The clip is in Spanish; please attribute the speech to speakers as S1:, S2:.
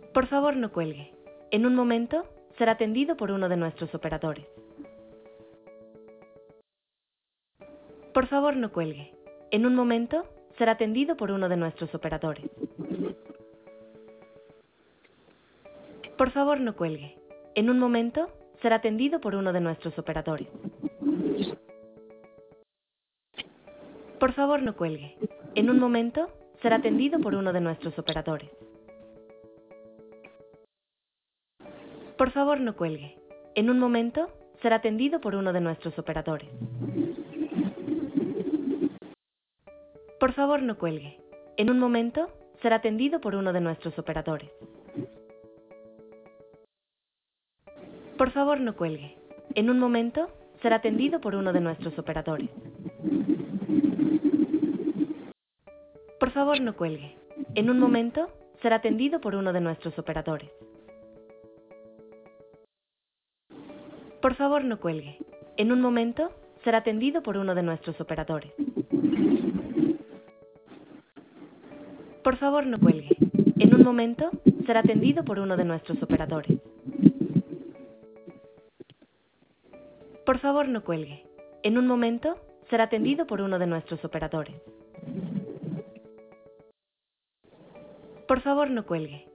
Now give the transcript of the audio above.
S1: Por favor, no cuelgue. En un momento será atendido por uno de nuestros operadores. Por favor, no cuelgue. En un momento será atendido por uno de nuestros operadores. Por favor, no cuelgue. En un momento será atendido por uno de nuestros operadores. Por favor, no cuelgue. En un momento será atendido por uno de nuestros operadores. Por favor, no cuelgue. En un momento será atendido por uno de nuestros operadores. Por favor, no cuelgue. En un momento será atendido por uno de nuestros operadores. Por favor, no cuelgue. En un momento será atendido por uno de nuestros operadores. Por favor, no cuelgue. En un momento será atendido por uno de nuestros operadores. Por favor, no cuelgue. En un momento será atendido por uno de nuestros operadores. Por favor, no cuelgue. En un momento será atendido por uno de nuestros operadores. Por favor, no cuelgue. En un momento será atendido por uno de nuestros operadores. Por favor, no cuelgue.